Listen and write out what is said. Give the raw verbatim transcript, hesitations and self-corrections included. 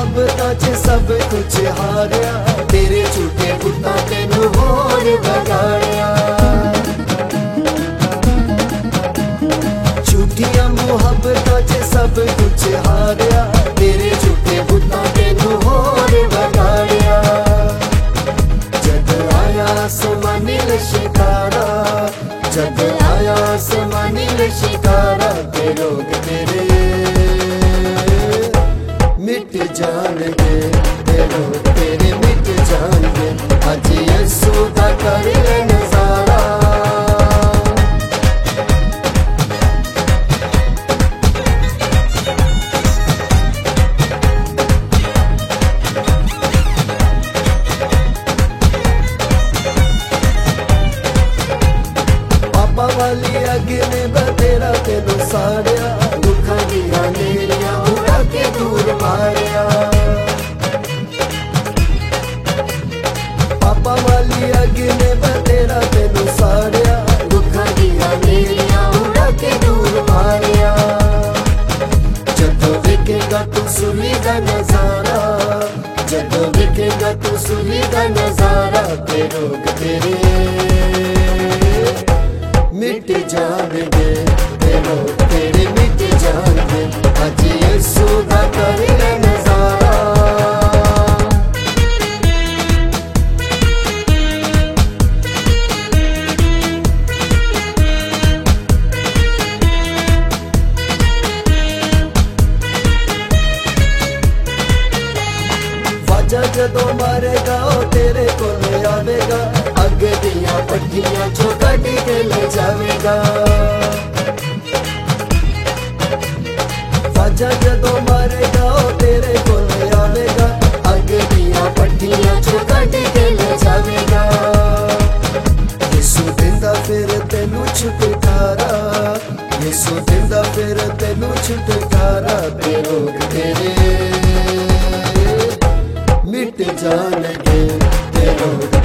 मुहब्बतां च सब कुछ हारिया, तेरे झूठे पुत्तां तेनू होर बगाड़िया। झूठियां मुहब्बतां च सब कुछ हारिया, तेरे झूठे पुत्तां तेनू होर बगाड़िया। जद आया आसमानी शिकारा, जद आया आसमानी शिकारा, ते लोग तेरे मिट जाणगे, ते लोग तेरे मिट जाणगे। अज यसू दा कर ले नजारा। पापा वाली अग ने बतेरा तेनू साड़िया, दुखा दिया नेरिया उड़ा के दूर मारिया। पापा वाली अग ने बतेरा तेनू साड़िया, दुखा दिया नेरिया उड़ा के दूर मारिया। जदों वेखेगा तू सूली दा नजारा, जदों वेखेगा तू सूली दा नजारा, ते लोग तेरे मिट जाणगे, ते लोग तेरे मिट जाणगे। अज यसू दा कर ले नजारा। वाजा जदों मारेगा ओ तेरे कोल आवेगा, अग दियां पट्टियां चो कट के ले जावेगा। वाजा जदों मारेगा ओ तेरे कोल आवेगा, अग दियां पट्टियां चो कट के ले जावेगा। यसू दिंदा फिर तेनू छुटकारा, यसू दिंदा फिर तेनू छुटकारा, ते लोग तेरे मिट जाणगे, ते लोग